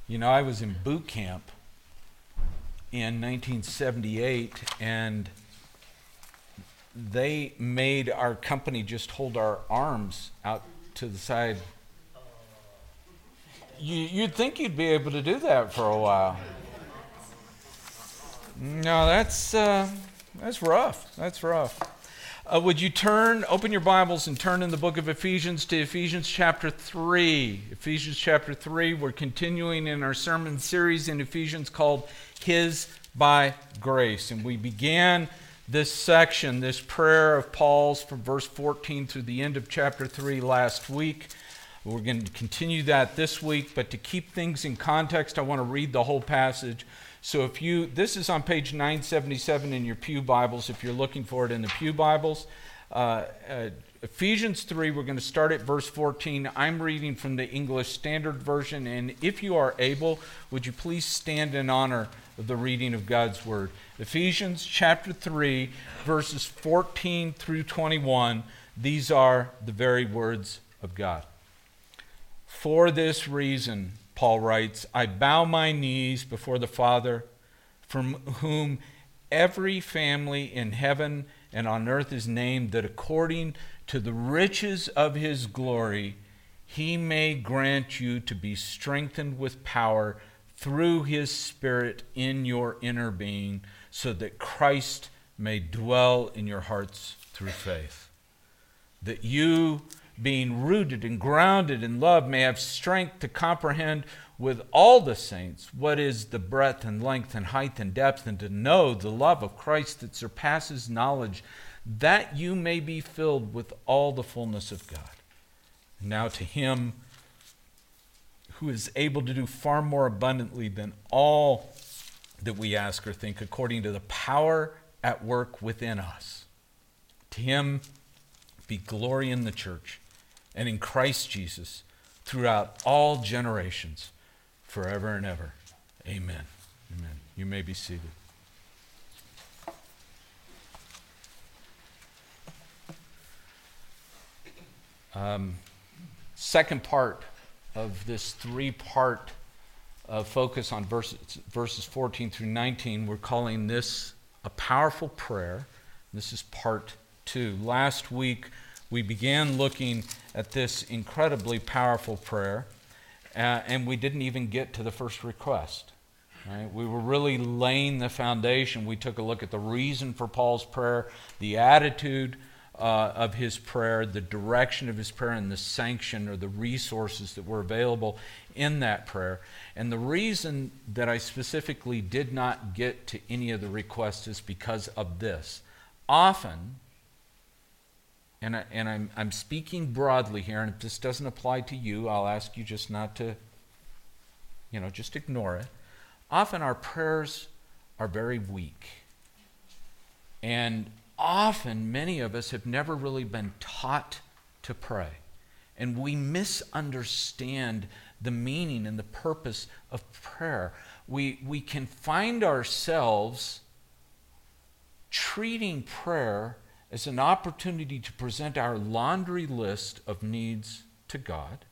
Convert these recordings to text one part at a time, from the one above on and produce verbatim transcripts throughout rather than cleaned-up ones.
You know, I was in boot camp in nineteen seventy-eight, and they made our company just hold our arms out to the side. You, you'd think you'd be able to do that for a while. No, that's uh, that's rough. That's rough. Uh, would you turn, open your Bibles and turn in the book of Ephesians to Ephesians chapter three. Ephesians chapter three, we're continuing in our sermon series in Ephesians called His by Grace. And we began this section, this prayer of Paul's from verse fourteen through the end of chapter three last week. We're going to continue that this week, but to keep things in context, I want to read the whole passage. So if you, this is on page nine seventy-seven in your Pew Bibles, if you're looking for it in the Pew Bibles. Uh, uh, Ephesians three, we're going to start at verse fourteen. I'm reading from the English Standard Version, and if you are able, would you please stand in honor of the reading of God's Word. Ephesians chapter three, verses fourteen through twenty-one, these are the very words of God. For this reason, Paul writes, I bow my knees before the Father, from whom every family in heaven and on earth is named, that according to the riches of his glory, he may grant you to be strengthened with power through his Spirit in your inner being, so that Christ may dwell in your hearts through faith. That you, being rooted and grounded in love, may have strength to comprehend with all the saints what is the breadth and length and height and depth, and to know the love of Christ that surpasses knowledge, that you may be filled with all the fullness of God. And now to him who is able to do far more abundantly than all that we ask or think, according to the power at work within us. To him be glory in the church and in Christ Jesus throughout all generations, forever and ever. Amen. Amen. You may be seated. Um, second part of this three-part uh, focus on verses, verses fourteen through nineteen, we're calling this a powerful prayer. This is part two. Last week, we began looking at this incredibly powerful prayer, uh, and we didn't even get to the first request. Right? We were really laying the foundation. We took a look at the reason for Paul's prayer, the attitude uh, of his prayer, the direction of his prayer, and the sanction or the resources that were available in that prayer. And the reason that I specifically did not get to any of the requests is because of this. Often, And, I, and I'm, I'm speaking broadly here, and if this doesn't apply to you, I'll ask you just not to, you know, just ignore it. Often our prayers are very weak. And often many of us have never really been taught to pray. And we misunderstand the meaning and the purpose of prayer. We, we can find ourselves treating prayer as an opportunity to present our laundry list of needs to God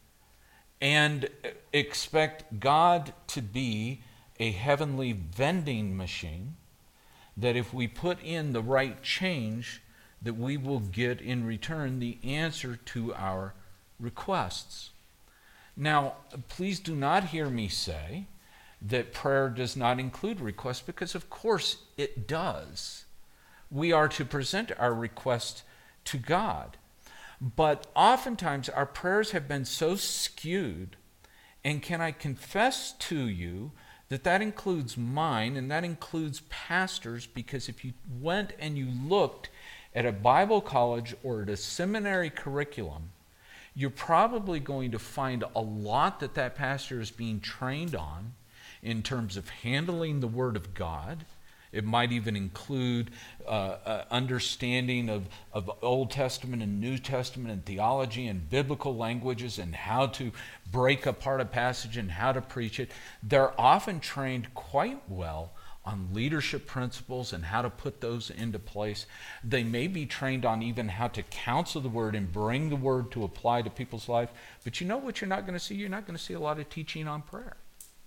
and expect God to be a heavenly vending machine that if we put in the right change, that we will get in return the answer to our requests. Now, please do not hear me say that prayer does not include requests, because of course it does. We are to present our request to God. But oftentimes our prayers have been so skewed, and can I confess to you that that includes mine, and that includes pastors, because if you went and you looked at a Bible college or at a seminary curriculum, you're probably going to find a lot that that pastor is being trained on in terms of handling the Word of God. It might even include uh, uh, understanding of, of Old Testament and New Testament and theology and biblical languages and how to break apart a passage and how to preach it. They're often trained quite well on leadership principles and how to put those into place. They may be trained on even how to counsel the Word and bring the Word to apply to people's life. But you know what you're not going to see? You're not going to see a lot of teaching on prayer.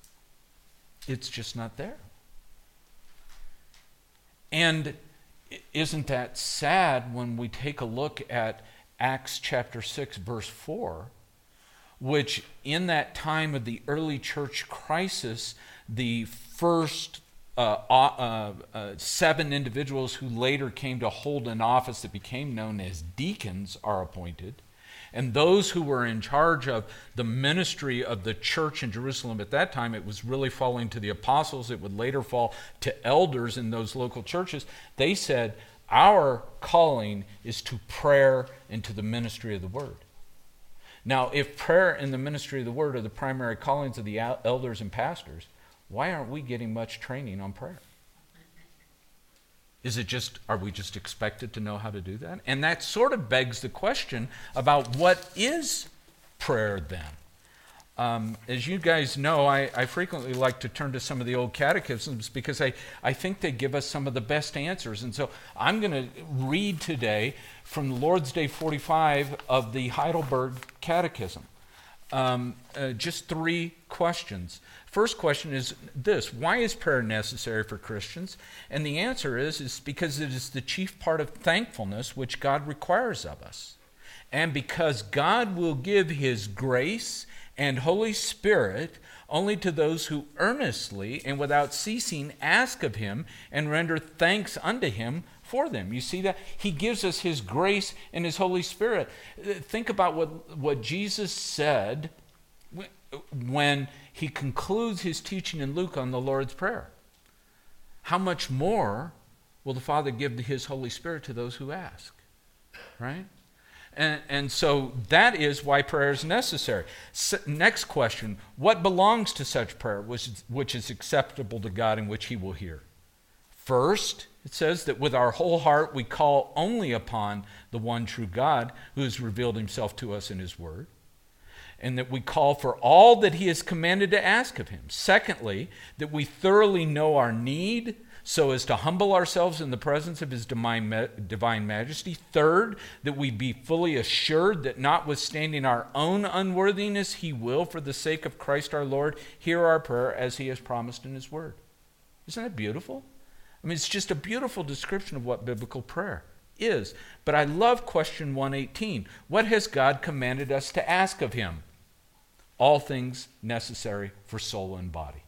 It's just not there. And isn't that sad when we take a look at Acts chapter six, verse four, which in that time of the early church crisis, the first uh, uh, uh, seven individuals who later came to hold an office that became known as deacons are appointed. And those who were in charge of the ministry of the church in Jerusalem at that time, it was really falling to the apostles. It would later fall to elders in those local churches. They said, our calling is to prayer and to the ministry of the word. Now, if prayer and the ministry of the word are the primary callings of the elders and pastors, why aren't we getting much training on prayer? Is it just, are we just expected to know how to do that? And that sort of begs the question about what is prayer then? Um, as you guys know, I, I frequently like to turn to some of the old catechisms because I, I think they give us some of the best answers. And so I'm going to read today from the Lord's Day forty-five of the Heidelberg Catechism. Um, uh, just three questions. First question is this: why is prayer necessary for Christians? And the answer is, is because it is the chief part of thankfulness which God requires of us. And because God will give his grace and Holy Spirit only to those who earnestly and without ceasing ask of him and render thanks unto him for them. You see that? He gives us his grace and his Holy Spirit. Think about what, what Jesus said when he concludes his teaching in Luke on the Lord's Prayer. How much more will the Father give his Holy Spirit to those who ask? Right? And, and so that is why prayer is necessary. S- next question: what belongs to such prayer which is, which is acceptable to God and which he will hear? First, it says that with our whole heart we call only upon the one true God who has revealed himself to us in his word, and that we call for all that he has commanded to ask of him. Secondly, that we thoroughly know our need so as to humble ourselves in the presence of his divine, divine majesty. Third, that we be fully assured that notwithstanding our own unworthiness, he will, for the sake of Christ our Lord, hear our prayer as he has promised in his word. Isn't that beautiful? I mean, it's just a beautiful description of what biblical prayer is. But I love question one eighteen. What has God commanded us to ask of him? All things necessary for soul and body.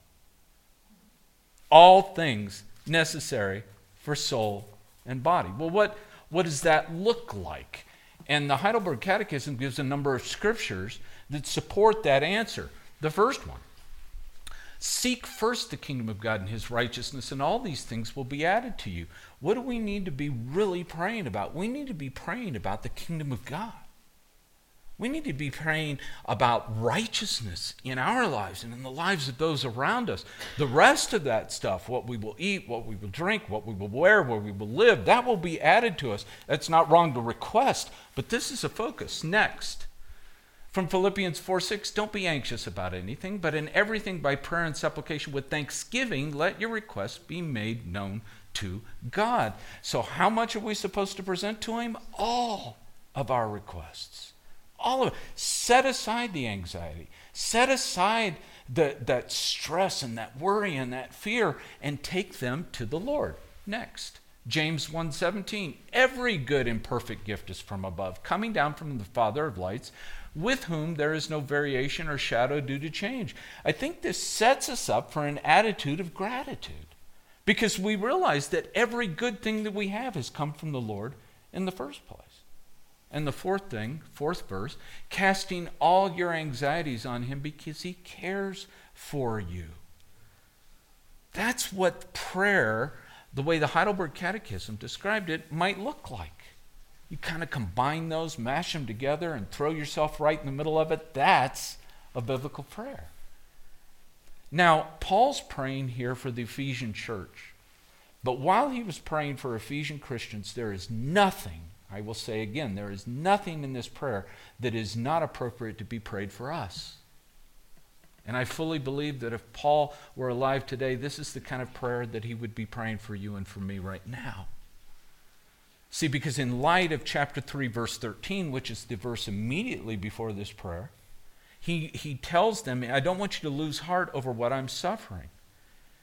All things necessary for soul and body. Well, what, what does that look like? And the Heidelberg Catechism gives a number of scriptures that support that answer. The first one: seek first the kingdom of God and his righteousness, and all these things will be added to you. What do we need to be really praying about? We need to be praying about the kingdom of God. We need to be praying about righteousness in our lives and in the lives of those around us. The rest of that stuff, what we will eat, what we will drink, what we will wear, where we will live, that will be added to us. That's not wrong to request, but this is a focus. Next, from Philippians four six, don't be anxious about anything, but in everything by prayer and supplication with thanksgiving, let your requests be made known to God. So how much are we supposed to present to him? All of our requests. All of it. Set aside the anxiety. Set aside the, that stress and that worry and that fear and take them to the Lord. Next, James one seventeen. Every good and perfect gift is from above, coming down from the Father of lights, with whom there is no variation or shadow due to change. I think this sets us up for an attitude of gratitude, because we realize that every good thing that we have has come from the Lord in the first place. And the fourth thing, fourth verse, casting all your anxieties on him because he cares for you. That's what prayer, the way the Heidelberg Catechism described it, might look like. You kind of combine those, mash them together, and throw yourself right in the middle of it. That's a biblical prayer. Now, Paul's praying here for the Ephesian church. But while he was praying for Ephesian Christians, there is nothing, I will say again, there is nothing in this prayer that is not appropriate to be prayed for us. And I fully believe that if Paul were alive today, this is the kind of prayer that he would be praying for you and for me right now. See, because in light of chapter three, verse thirteen, which is the verse immediately before this prayer, he, he tells them, I don't want you to lose heart over what I'm suffering.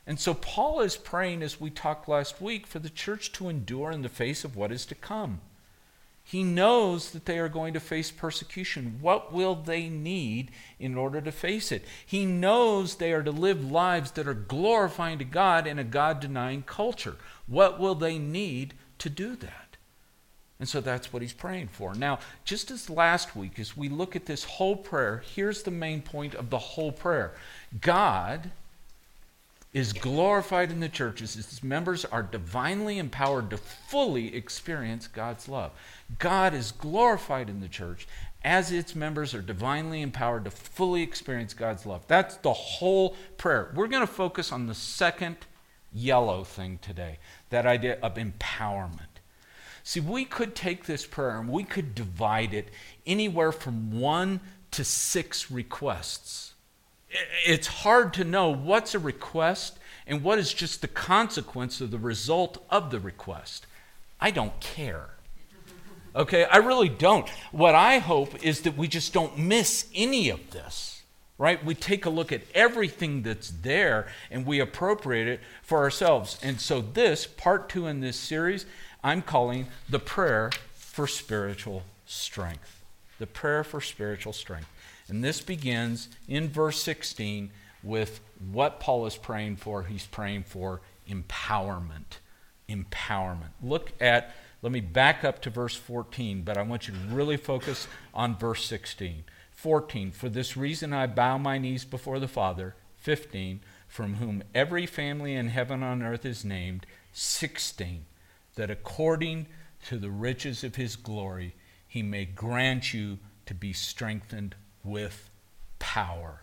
And so Paul is praying, as we talked last week, for the church to endure in the face of what is to come. He knows that they are going to face persecution. What will they need in order to face it? He knows they are to live lives that are glorifying to God in a God-denying culture. What will they need to do that? And so that's what he's praying for. Now, just as last week, as we look at this whole prayer, here's the main point of the whole prayer. God is glorified in the churches. Its members are divinely empowered to fully experience God's love. God is glorified in the church as its members are divinely empowered to fully experience God's love. That's the whole prayer. We're going to focus on the second yellow thing today, that idea of empowerment. See, we could take this prayer and we could divide it anywhere from one to six requests. It's hard to know what's a request and what is just the consequence of the result of the request. I don't care. Okay, I really don't. What I hope is that we just don't miss any of this, right? We take a look at everything that's there and we appropriate it for ourselves. And so this, part two in this series, I'm calling the prayer for spiritual strength. The prayer for spiritual strength. And this begins in verse sixteen with what Paul is praying for. He's praying for empowerment. Empowerment. Look at, let me back up to verse fourteen, but I want you to really focus on verse sixteen. fourteen, for this reason I bow my knees before the Father. fifteen, from whom every family in heaven and on earth is named. sixteen, that according to the riches of his glory, he may grant you to be strengthened with power.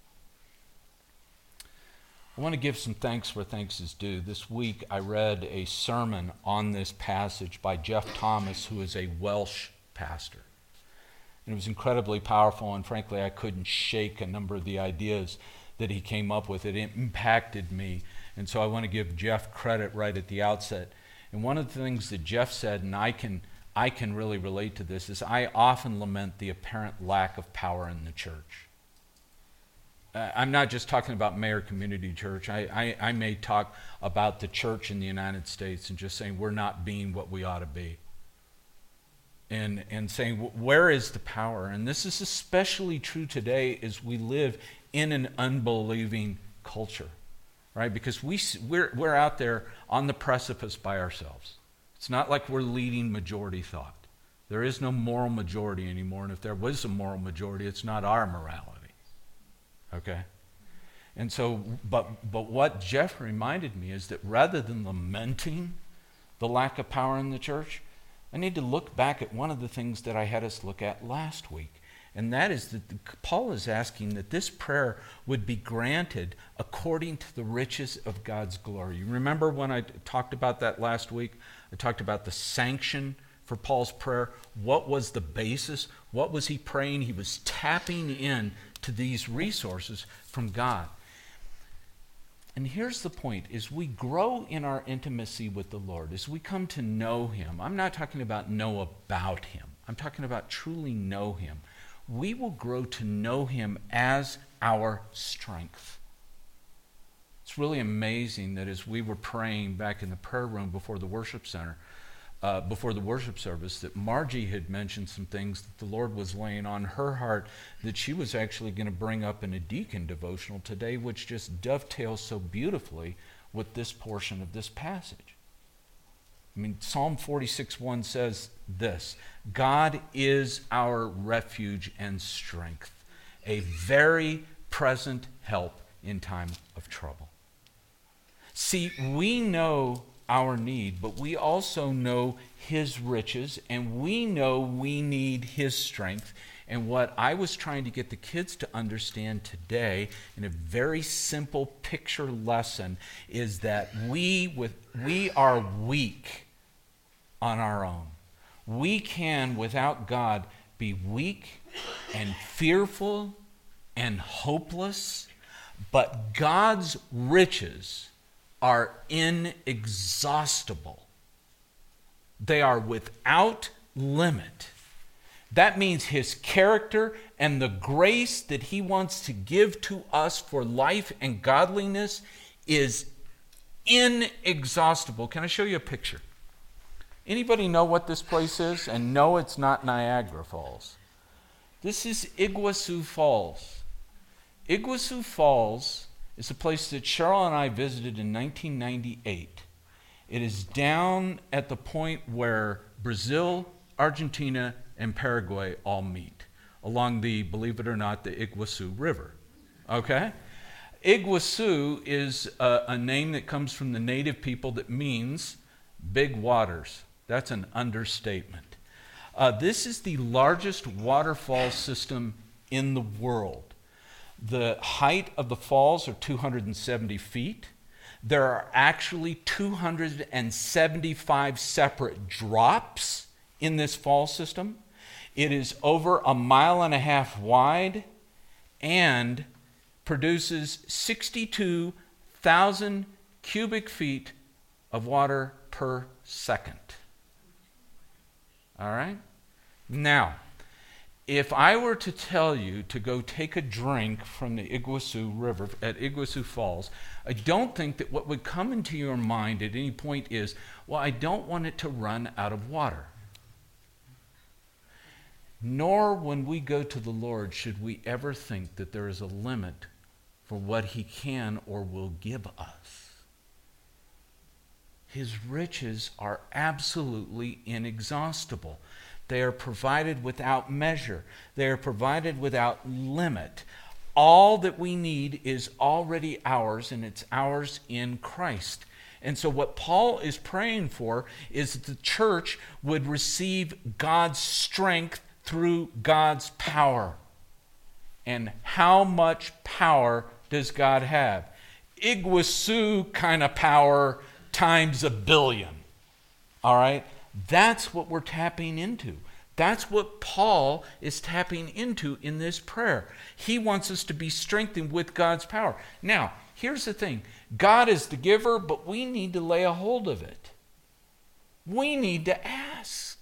I want to give some thanks where thanks is due. This week I read a sermon on this passage by Jeff Thomas, who is a Welsh pastor. And it was incredibly powerful, and frankly I couldn't shake a number of the ideas that he came up with. It impacted me, and so I want to give Jeff credit right at the outset. And one of the things that Jeff said, and I can I can really relate to this, is I often lament the apparent lack of power in the church. Uh, I'm not just talking about Mayor Community Church. I, I, I may talk about the church in the United States and just saying we're not being what we ought to be. And, and saying, where is the power? And this is especially true today as we live in an unbelieving culture, right? Because we, we're, we're out there on the precipice by ourselves. It's not like we're leading majority thought. There is no moral majority anymore, and if there was a moral majority, it's not our morality. Okay? And so, but but what Jeff reminded me is that rather than lamenting the lack of power in the church, I need to look back at one of the things that I had us look at last week. And that is that the, Paul is asking that this prayer would be granted according to the riches of God's glory. You remember when I talked about that last week? I talked about the sanction for Paul's prayer. What was the basis? What was he praying? He was tapping in to these resources from God. And here's the point. As we grow in our intimacy with the Lord, as we come to know him, I'm not talking about know about him. I'm talking about truly know him. We will grow to know him as our strength. It's really amazing that as we were praying back in the prayer room before the worship center, uh, before the worship service, that Margie had mentioned some things that the Lord was laying on her heart that she was actually going to bring up in a deacon devotional today, which just dovetails so beautifully with this portion of this passage. I mean, Psalm forty-six one says this: God is our refuge and strength, a very present help in time of trouble. See, we know our need, but we also know his riches, and we know we need his strength. And what I was trying to get the kids to understand today in a very simple picture lesson is that we with we are weak on our own. We can, without God, be weak and fearful and hopeless, but God's riches are inexhaustible. They are without limit. That means his character and the grace that he wants to give to us for life and godliness is inexhaustible. Can I show you a picture? Anybody know what this place is? And no, it's not Niagara Falls. This is Iguazu Falls. Iguazu Falls is a place that Cheryl and I visited in nineteen ninety-eight. It is down at the point where Brazil, Argentina, and Paraguay all meet, along the, believe it or not, the Iguazu River. Okay? Iguazu is a, a name that comes from the native people that means big waters. That's an understatement. Uh, this is the largest waterfall system in the world. The height of the falls are two hundred seventy feet. There are actually two hundred seventy-five separate drops in this fall system. It is over a mile and a half wide and produces sixty-two thousand cubic feet of water per second. All right? Now, if I were to tell you to go take a drink from the Iguazu River at Iguazu Falls, I don't think that what would come into your mind at any point is, well, I don't want it to run out of water. Nor when we go to the Lord should we ever think that there is a limit for what he can or will give us. His riches are absolutely inexhaustible. They are provided without measure. They are provided without limit. All that we need is already ours, and it's ours in Christ. And so what Paul is praying for is that the church would receive God's strength through God's power. And how much power does God have? Iguazu kind of power times a billion. All right? That's what we're tapping into. That's what Paul is tapping into in this prayer. He wants us to be strengthened with God's power. Now, here's the thing. God is the giver, but we need to lay a hold of it. We need to ask.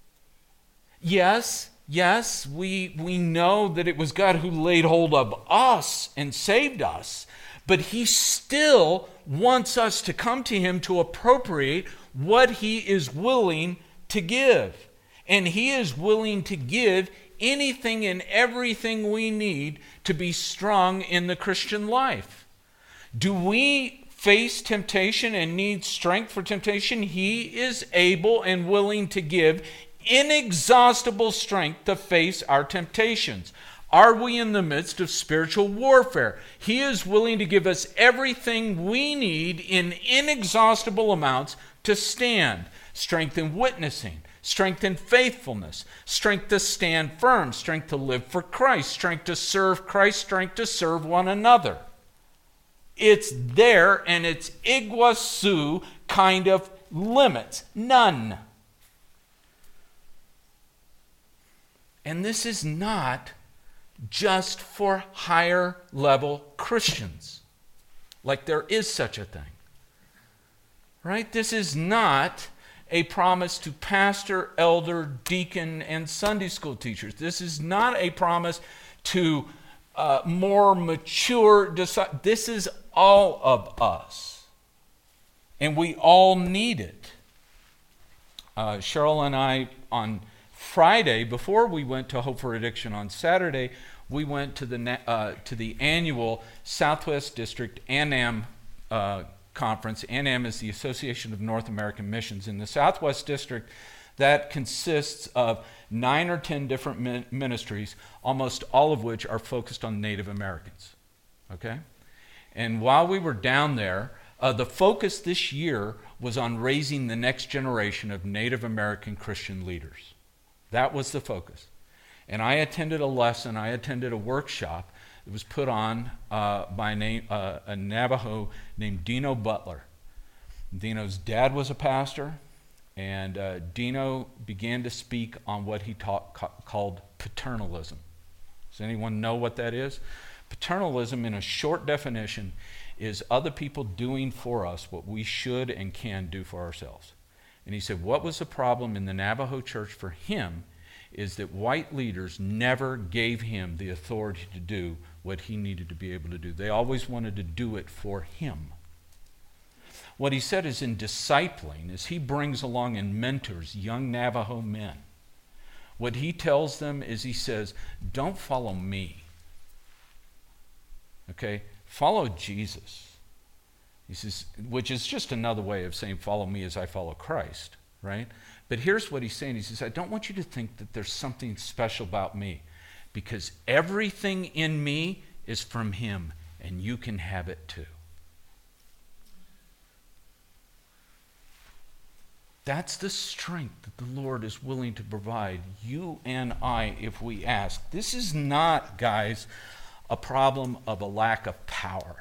Yes, yes, we, we know that it was God who laid hold of us and saved us, but he still wants us to come to him to appropriate what he is willing to give. And he is willing to give anything and everything we need to be strong in the Christian life. Do we face temptation and need strength for temptation? He is able and willing to give inexhaustible strength to face our temptations. Are we in the midst of spiritual warfare? He is willing to give us everything we need in inexhaustible amounts to stand. Strength in witnessing, strength in faithfulness, strength to stand firm, strength to live for Christ, strength to serve Christ, strength to serve one another. It's there, and it's Iguazu kind of limits. None. And this is not just for higher level Christians, like there is such a thing. Right? This is not a promise to pastor, elder, deacon, and Sunday school teachers. This is not a promise to uh, more mature disciples. This is all of us. And we all need it. Uh, Cheryl and I, on Friday, before we went to Hope for Addiction on Saturday, we went to the uh, to the annual Southwest District ANAM uh, conference. ANAM is the Association of North American Missions. In the Southwest District, that consists of nine or ten different min- ministries, almost all of which are focused on Native Americans. Okay? And while we were down there, uh, the focus this year was on raising the next generation of Native American Christian leaders. That was the focus. And I attended a lesson, I attended a workshop that was put on uh, by name, uh, a Navajo named Dino Butler. Dino's dad was a pastor, and uh, Dino began to speak on what he taught, ca- called paternalism. Does anyone know what that is? Paternalism, in a short definition, is other people doing for us what we should and can do for ourselves. And he said, what was the problem in the Navajo church for him is that white leaders never gave him the authority to do what he needed to be able to do. They always wanted to do it for him. What he said is in discipling, as he brings along and mentors young Navajo men, what he tells them is he says, don't follow me. Okay? Follow Jesus. He says, which is just another way of saying follow me as I follow Christ, right? But here's what he's saying. He says, I don't want you to think that there's something special about me, because everything in me is from him, and you can have it too. That's the strength that the Lord is willing to provide you and I if we ask. This is not, guys, a problem of a lack of power.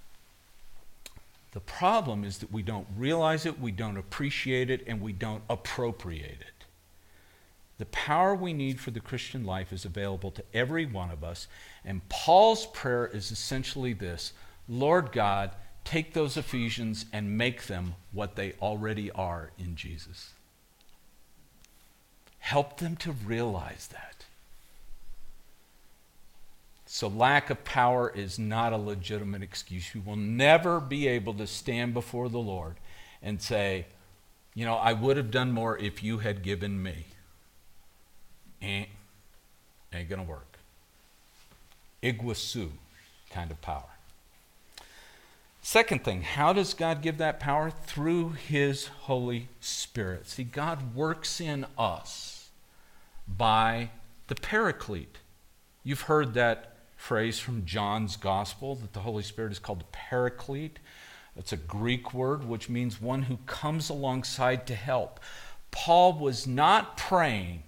The problem is that we don't realize it, we don't appreciate it, and we don't appropriate it. The power we need for the Christian life is available to every one of us, and Paul's prayer is essentially this: Lord God, take those Ephesians and make them what they already are in Jesus. Help them to realize that. So lack of power is not a legitimate excuse. You will never be able to stand before the Lord and say, you know, I would have done more if you had given me. Ain't, ain't gonna work. Iguazu kind of power. Second thing, how does God give that power? Through his Holy Spirit. See, God works in us by the Paraclete. You've heard that phrase from John's Gospel, that the Holy Spirit is called the Paraclete. It's a Greek word which means one who comes alongside to help. Paul was not praying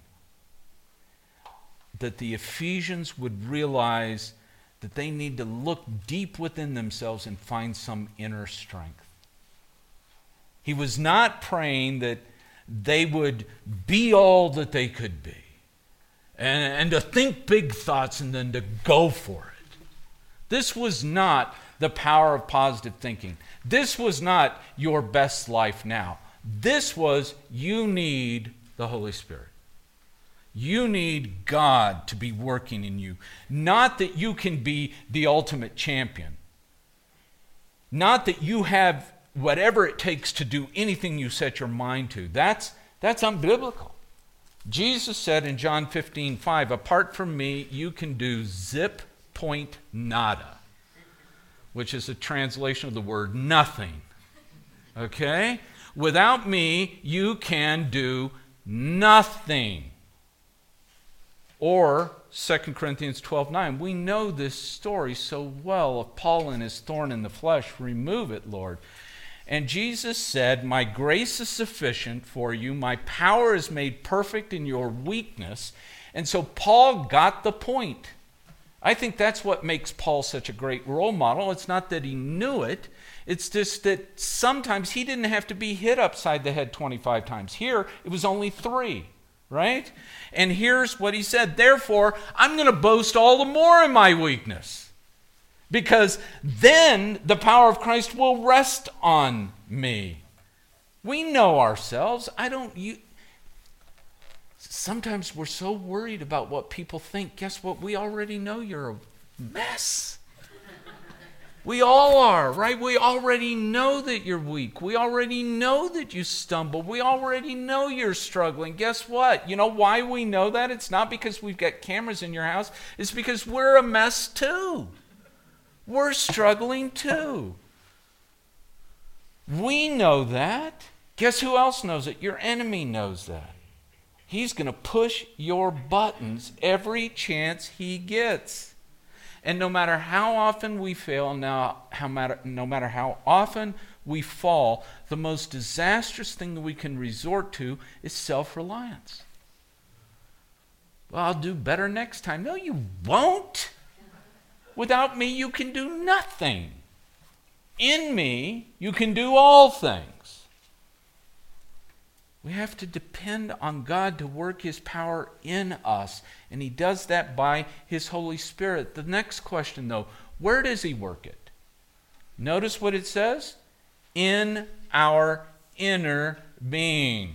that the Ephesians would realize that they need to look deep within themselves and find some inner strength. He was not praying that they would be all that they could be, and, and to think big thoughts and then to go for it. This was not the power of positive thinking. This was not your best life now. This was, you need the Holy Spirit. You need God to be working in you. Not that you can be the ultimate champion. Not that you have whatever it takes to do anything you set your mind to. That's, that's unbiblical. Jesus said in John fifteen five, apart from me, you can do zip point nada, which is a translation of the word nothing. Okay? Without me, you can do nothing. Or Second Corinthians twelve nine, we know this story so well of Paul and his thorn in the flesh. Remove it, Lord. And Jesus said, my grace is sufficient for you. My power is made perfect in your weakness. And so Paul got the point. I think that's what makes Paul such a great role model. It's not that he knew it. It's just that sometimes he didn't have to be hit upside the head twenty-five times. Here, it was only three. Right? And here's what he said. Therefore, I'm going to boast all the more in my weakness, because then the power of Christ will rest on me. We know ourselves. I don't... You, sometimes we're so worried about what people think. Guess what? We already know you're a mess. We all are, right? We already know that you're weak. We already know that you stumble. We already know you're struggling. Guess what? You know why we know that? It's not because we've got cameras in your house. It's because we're a mess too. We're struggling too. We know that. Guess who else knows it? Your enemy knows that. He's going to push your buttons every chance he gets. And no matter how often we fail, now, how matter, no matter how often we fall, the most disastrous thing that we can resort to is self-reliance. Well, I'll do better next time. No, you won't. Without me, you can do nothing. In me, you can do all things. We have to depend on God to work his power in us. And he does that by his Holy Spirit. The next question, though, where does he work it? Notice what it says. In our inner being.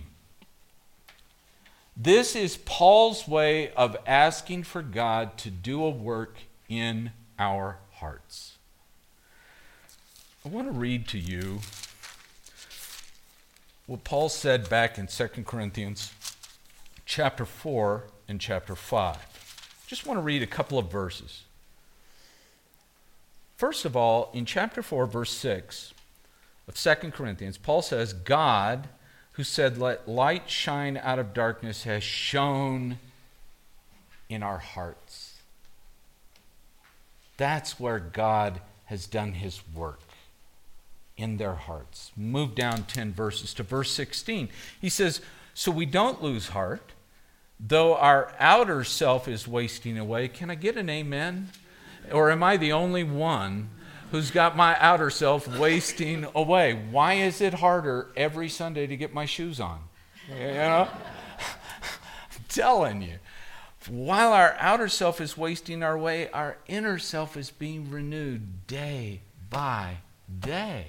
This is Paul's way of asking for God to do a work in our hearts. I want to read to you what Paul said back in Second Corinthians chapter four and chapter five. Just want to read a couple of verses. First of all, in chapter four, verse six of Second Corinthians, Paul says, God, who said, let light shine out of darkness, has shone in our hearts. That's where God has done his work, in their hearts. Move down ten verses to verse sixteen. He says, so we don't lose heart, though our outer self is wasting away. Can I get an amen? Or am I the only one who's got my outer self wasting away? Why is it harder every Sunday to get my shoes on? You know? I'm telling you. While our outer self is wasting our way, our inner self is being renewed day by day.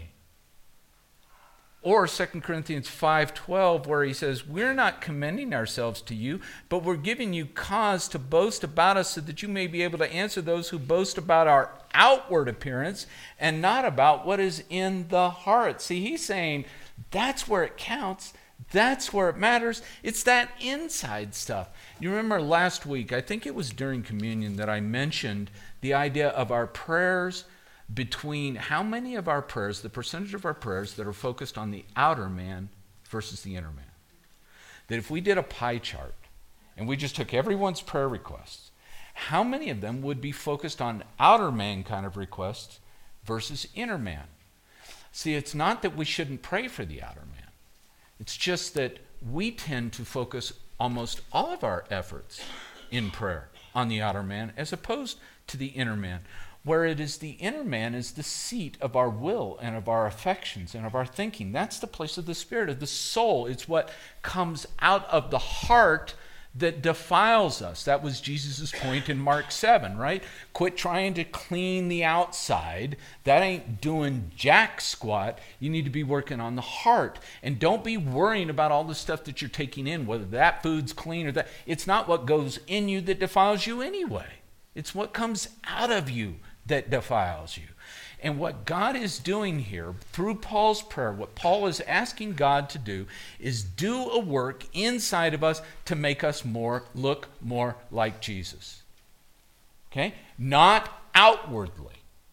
Or Second Corinthians five twelve, where he says, we're not commending ourselves to you, but we're giving you cause to boast about us so that you may be able to answer those who boast about our outward appearance and not about what is in the heart. See, he's saying that's where it counts. That's where it matters. It's that inside stuff. You remember last week, I think it was during communion, that I mentioned the idea of our prayers between how many of our prayers, the percentage of our prayers that are focused on the outer man versus the inner man. That if we did a pie chart and we just took everyone's prayer requests, how many of them would be focused on outer man kind of requests versus inner man? See, it's not that we shouldn't pray for the outer man. It's just that we tend to focus almost all of our efforts in prayer on the outer man as opposed to the inner man, where it is the inner man is the seat of our will and of our affections and of our thinking. That's the place of the spirit, of the soul. It's what comes out of the heart that defiles us. That was Jesus' point in Mark seven, right? Quit trying to clean the outside. That ain't doing jack squat. You need to be working on the heart. And don't be worrying about all the stuff that you're taking in, whether that food's clean or that. It's not what goes in you that defiles you anyway. It's what comes out of you that defiles you. And what God is doing here through Paul's prayer, what Paul is asking God to do, is do a work inside of us to make us more, look more like Jesus. Okay? Not outwardly.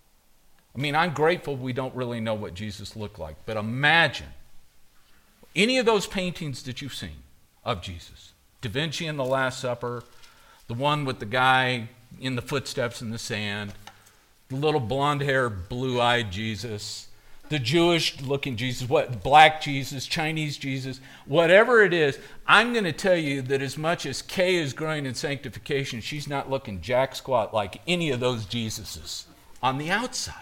I mean, I'm grateful we don't really know what Jesus looked like, but imagine any of those paintings that you've seen of Jesus. Da Vinci in the Last Supper, the one with the guy in the footsteps in the sand, the little blonde-haired, blue-eyed Jesus, the Jewish-looking Jesus, what black Jesus, Chinese Jesus, whatever it is, I'm going to tell you that as much as Kay is growing in sanctification, she's not looking jack squat like any of those Jesuses on the outside.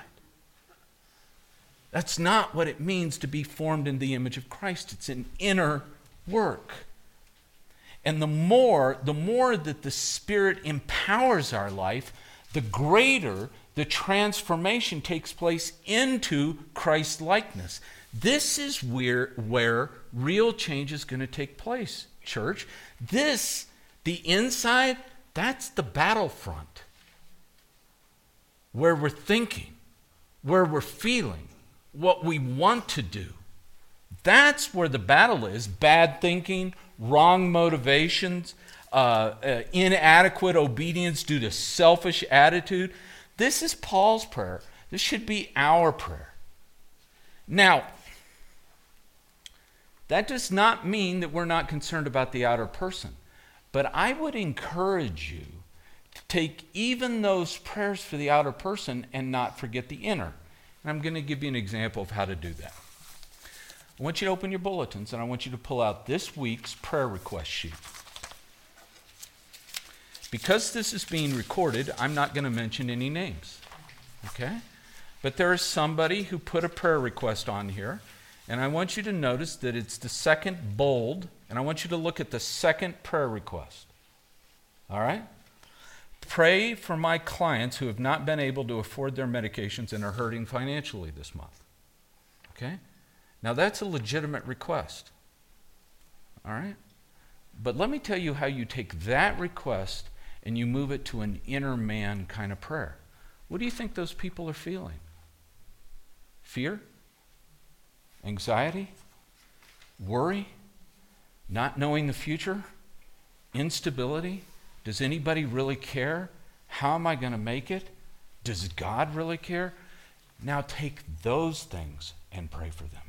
That's not what it means to be formed in the image of Christ. It's an inner work. And the more, the more that the Spirit empowers our life, the greater the transformation takes place into Christ likeness. This is where, where real change is going to take place, church. This, the inside, that's the battlefront. Where we're thinking, where we're feeling, what we want to do. That's where the battle is. Bad thinking, wrong motivations, uh, uh, inadequate obedience due to selfish attitude. This is Paul's prayer. This should be our prayer. Now, that does not mean that we're not concerned about the outer person. But I would encourage you to take even those prayers for the outer person and not forget the inner. And I'm going to give you an example of how to do that. I want you to open your bulletins and I want you to pull out this week's prayer request sheet. Because this is being recorded, I'm not going to mention any names, okay? But there is somebody who put a prayer request on here, and I want you to notice that it's the second bold, and I want you to look at the second prayer request, all right? Pray for my clients who have not been able to afford their medications and are hurting financially this month, okay? Now, that's a legitimate request, all right? But let me tell you how you take that request and you move it to an inner man kind of prayer. What do you think those people are feeling? Fear? Anxiety? Worry? Not knowing the future? Instability? Does anybody really care? How am I going to make it? Does God really care? Now take those things and pray for them.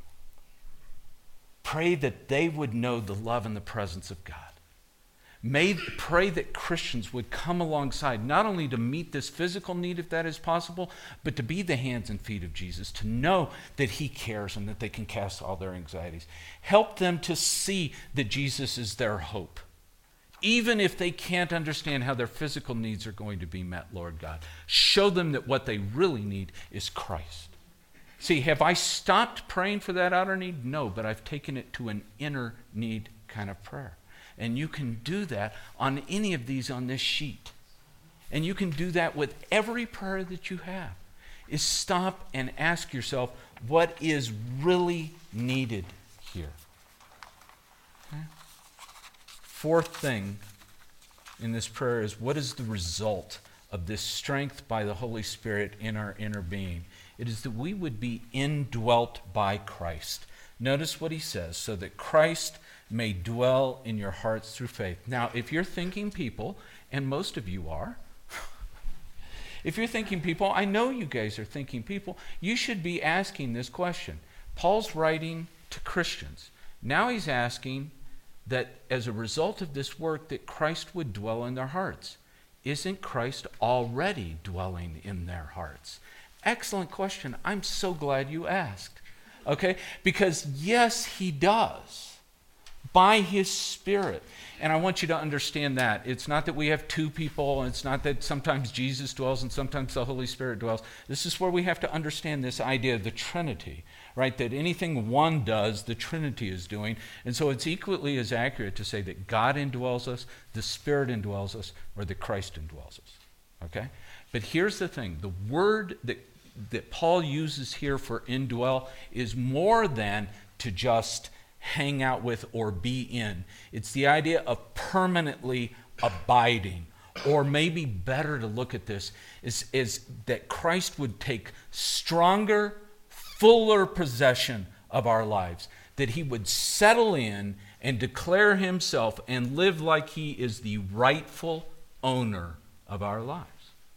Pray that they would know the love and the presence of God. May pray that Christians would come alongside, not only to meet this physical need if that is possible, but to be the hands and feet of Jesus, to know that he cares and that they can cast all their anxieties. Help them to see that Jesus is their hope. Even if they can't understand how their physical needs are going to be met, Lord God, show them that what they really need is Christ. See, have I stopped praying for that outer need? No, but I've taken it to an inner need kind of prayer. And you can do that on any of these on this sheet. And you can do that with every prayer that you have. Is stop and ask yourself, what is really needed here? Okay. Fourth thing in this prayer is, what is the result of this strength by the Holy Spirit in our inner being? It is that we would be indwelt by Christ. Notice what he says, so that Christ may dwell in your hearts through faith. Now, if you're thinking people, and most of you are, if you're thinking people, I know you guys are thinking people, you should be asking this question. Paul's writing to Christians. Now he's asking that as a result of this work that Christ would dwell in their hearts. Isn't Christ already dwelling in their hearts? Excellent question. I'm so glad you asked. Okay? Because yes, he does. By his Spirit. And I want you to understand that. It's not that we have two people, and it's not that sometimes Jesus dwells and sometimes the Holy Spirit dwells. This is where we have to understand this idea of the Trinity, right? That anything one does, the Trinity is doing. And so it's equally as accurate to say that God indwells us, the Spirit indwells us, or that Christ indwells us. Okay? But here's the thing. The word that, that Paul uses here for indwell is more than to just hang out with or be in. It's the idea of permanently abiding. Or maybe better to look at this is, is that Christ would take stronger, fuller possession of our lives. That he would settle in and declare himself and live like he is the rightful owner of our lives.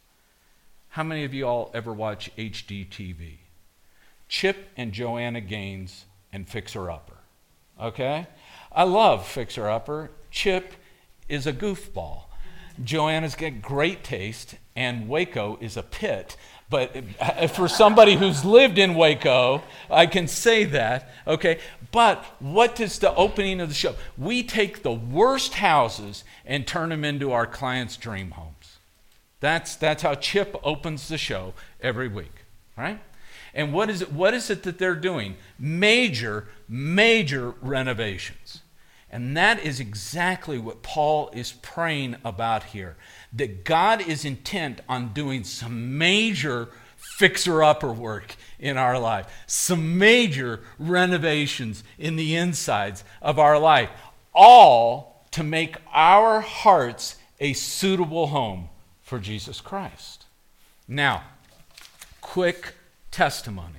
How many of you all ever watch H D T V? Chip and Joanna Gaines and Fixer Upper. Okay? I love Fixer Upper. Chip is a goofball. Joanna's got great taste, and Waco is a pit. But for somebody who's lived in Waco, I can say that. Okay? But what does the opening of the show? We take the worst houses and turn them into our clients' dream homes. That's, that's how Chip opens the show every week. Right? And what is it, what is it that they're doing? Major, major renovations. And that is exactly what Paul is praying about here. That God is intent on doing some major fixer-upper work in our life. Some major renovations in the insides of our life. All to make our hearts a suitable home for Jesus Christ. Now, quick testimony.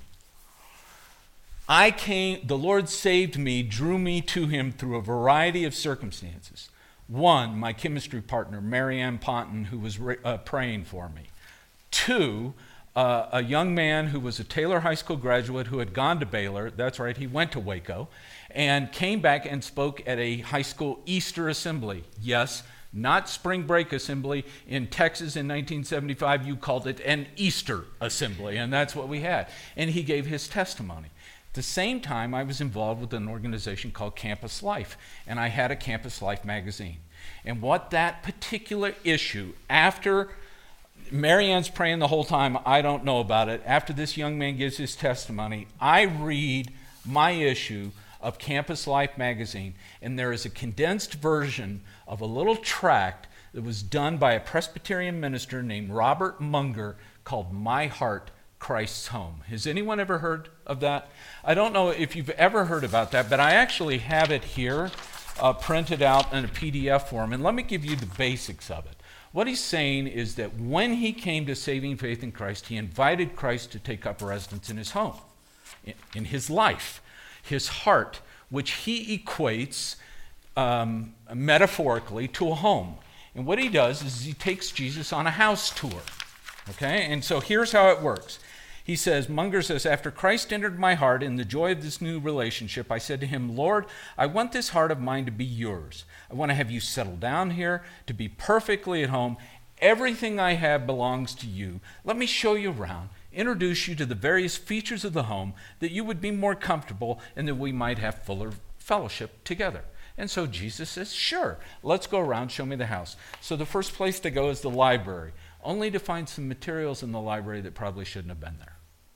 I came, the Lord saved me, drew me to him through a variety of circumstances. One, my chemistry partner, Mary Ann Ponton, who was uh, praying for me. Two, uh, a young man who was a Taylor High School graduate who had gone to Baylor. That's right, he went to Waco, and came back and spoke at a high school Easter assembly. Yes, not spring break assembly. In Texas in nineteen seventy-five, you called it an Easter assembly, and that's what we had. And he gave his testimony. At the same time, I was involved with an organization called Campus Life, and I had a Campus Life magazine. And what that particular issue, after Mary Ann's praying the whole time, I don't know about it, after this young man gives his testimony, I read my issue of Campus Life magazine, and there is a condensed version of a little tract that was done by a Presbyterian minister named Robert Munger called My Heart, Christ's Home. Has anyone ever heard of that? I don't know if you've ever heard about that, but I actually have it here uh, printed out in a P D F form, and let me give you the basics of it. What he's saying is that when he came to saving faith in Christ, he invited Christ to take up residence in his home, in, in his life. His heart which he equates um, metaphorically to a home. And what he does is he takes Jesus on a house tour. Okay? And so here's how it works. He says, Munger says, after Christ entered my heart in the joy of this new relationship, I said to him, Lord, I want this heart of mine to be yours. I want to have you settle down here, to be perfectly at home. Everything I have belongs to you. Let me show you around, introduce you to the various features of the home, that you would be more comfortable and that we might have fuller fellowship together. And so Jesus says, sure, let's go around, show me the house. So the first place to go is the library, only to find some materials in the library that probably shouldn't have been there.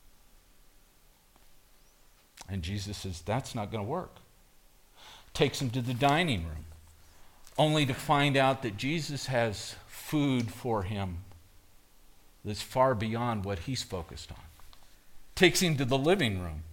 And Jesus says, that's not going to work. Takes him to the dining room, only to find out that Jesus has food for him that's far beyond what he's focused on. Takes him to the living room,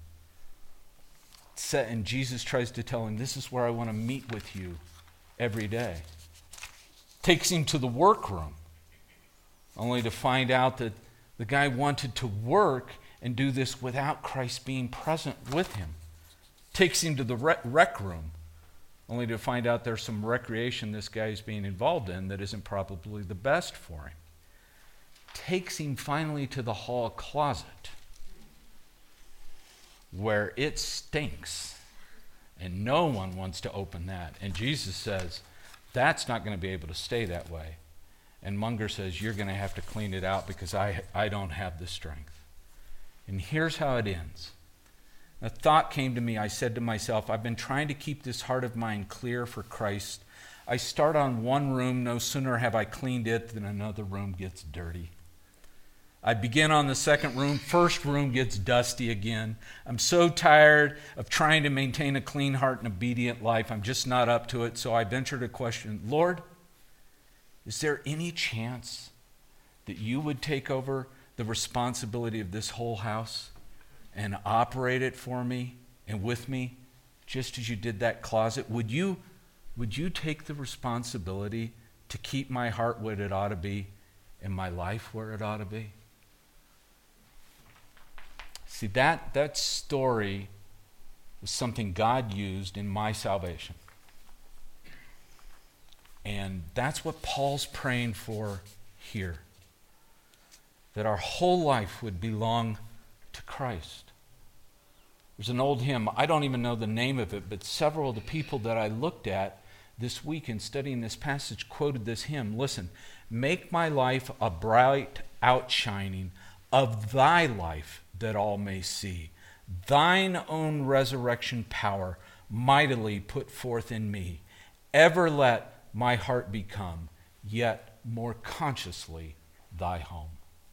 and Jesus tries to tell him, this is where I want to meet with you every day. Takes him to the workroom, only to find out that the guy wanted to work and do this without Christ being present with him. Takes him to the rec, rec room, only to find out there's some recreation this guy is being involved in that isn't probably the best for him. Takes him finally to the hall closet, where it stinks, and no one wants to open that. And Jesus says, that's not going to be able to stay that way. And Munger says, you're going to have to clean it out because I, I don't have the strength. And here's how it ends. A thought came to me. I said to myself, I've been trying to keep this heart of mine clear for Christ. I start on one room. No sooner have I cleaned it than another room gets dirty. I begin on the second room. First room gets dusty again. I'm so tired of trying to maintain a clean heart and obedient life. I'm just not up to it. So I venture to question, Lord, is there any chance that you would take over the responsibility of this whole house and operate it for me and with me, just as you did that closet? Would you, would you take the responsibility to keep my heart where it ought to be and my life where it ought to be? See, that, that story was something God used in my salvation. And that's what Paul's praying for here. That our whole life would belong to Christ. There's an old hymn, I don't even know the name of it, but several of the people that I looked at this week in studying this passage quoted this hymn. Listen, make my life a bright outshining of thy life that all may see. Thine own resurrection power mightily put forth in me. Ever let my heart become, yet more consciously thy home.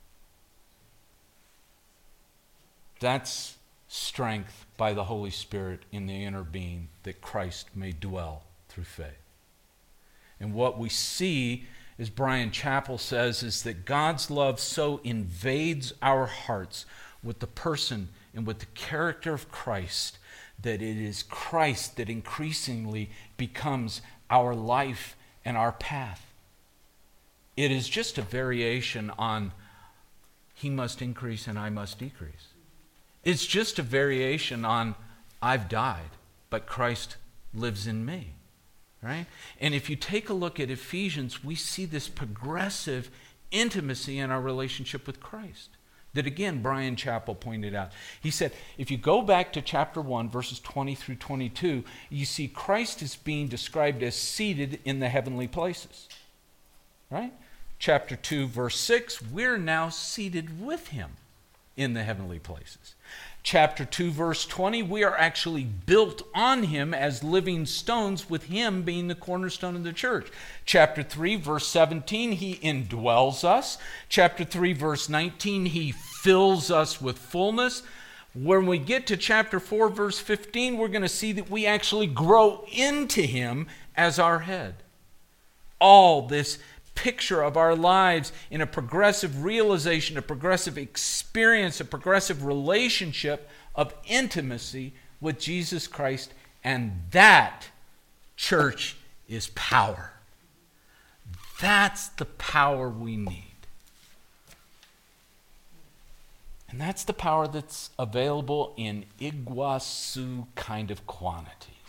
That's strength by the Holy Spirit in the inner being, that Christ may dwell through faith. And what we see, as Brian Chappell says, is that God's love so invades our hearts with the person and with the character of Christ that it is Christ that increasingly becomes our life and our path. It is just a variation on he must increase and I must decrease. It's just a variation on I've died, but Christ lives in me, right? And if you take a look at Ephesians, we see this progressive intimacy in our relationship with Christ that, again, Brian Chappell pointed out. He said, if you go back to chapter one, verses twenty through twenty-two, you see Christ is being described as seated in the heavenly places, right? Chapter two, verse six, we're now seated with him in the heavenly places. Chapter two, verse twenty, we are actually built on him as living stones, with him being the cornerstone of the church. Chapter three, verse seventeen, he indwells us. Chapter three, verse nineteen, he fills us with fullness. When we get to chapter four, verse fifteen, we're going to see that we actually grow into him as our head. All this picture of our lives in a progressive realization, a progressive experience, a progressive relationship of intimacy with Jesus Christ. And that, church, is power. That's the power we need. And that's the power that's available in Iguazu kind of quantities.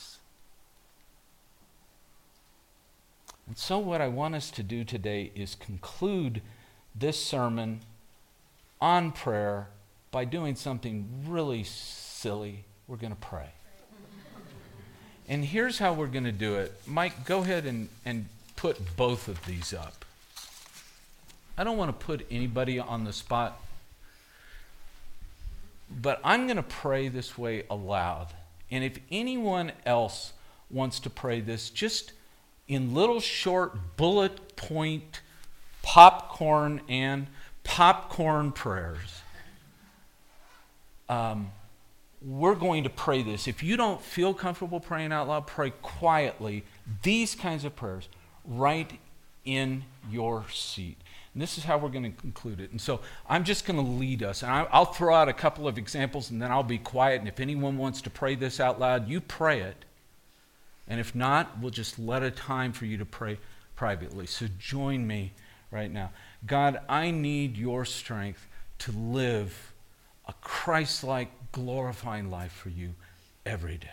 And so what I want us to do today is conclude this sermon on prayer by doing something really silly. We're going to pray. And here's how we're going to do it. Mike, go ahead and, and put both of these up. I don't want to put anybody on the spot, but I'm going to pray this way aloud. And if anyone else wants to pray this, just in little short bullet point popcorn and popcorn prayers, um, we're going to pray this. If you don't feel comfortable praying out loud, pray quietly these kinds of prayers right in your seat. And this is how we're going to conclude it. And so I'm just going to lead us. And I, I'll throw out a couple of examples, and then I'll be quiet. And if anyone wants to pray this out loud, you pray it. And if not, we'll just let a time for you to pray privately. So join me right now. God, I need your strength to live a Christ-like, glorifying life for you every day.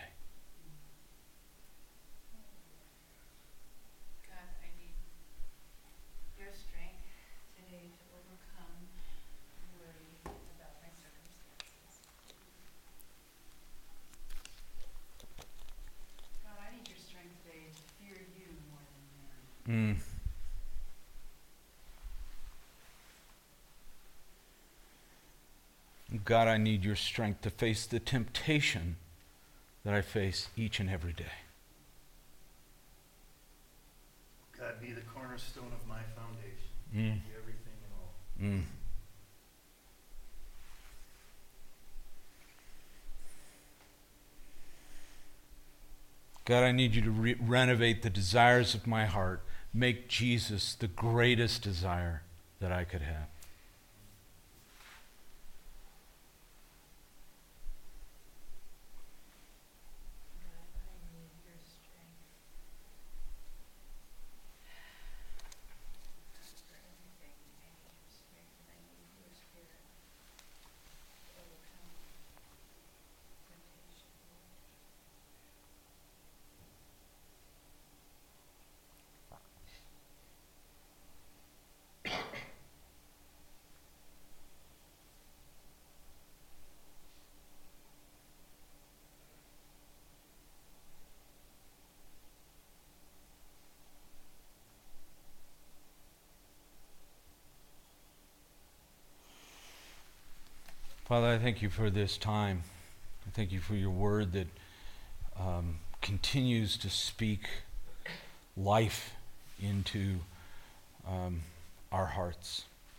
God, I need your strength today to overcome worry about my circumstances. God, I need your strength today to fear you more than man. Mm. God, I need your strength to face the temptation that I face each and every day. God, be the cornerstone of my foundation. Mm. Be everything and all. Mm. God, I need you to re- renovate the desires of my heart. Make Jesus the greatest desire that I could have. Father, I thank you for this time. I thank you for your word that um, continues to speak life into um, our hearts.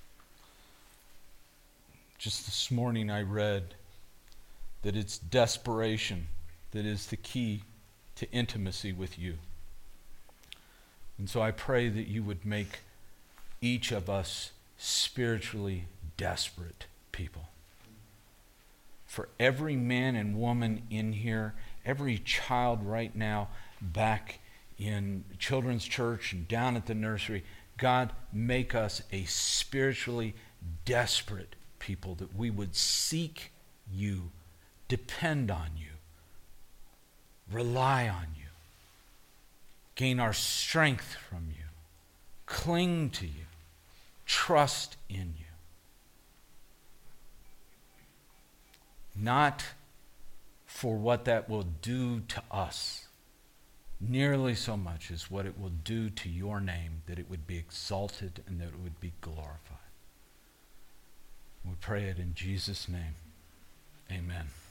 Just this morning I read that it's desperation that is the key to intimacy with you. And so I pray that you would make each of us spiritually desperate people. For every man and woman in here, every child right now back in children's church and down at the nursery, God, make us a spiritually desperate people, that we would seek you, depend on you, rely on you, gain our strength from you, cling to you, trust in you. Not for what that will do to us, nearly so much as what it will do to your name, that it would be exalted and that it would be glorified. We pray it in Jesus' name. Amen.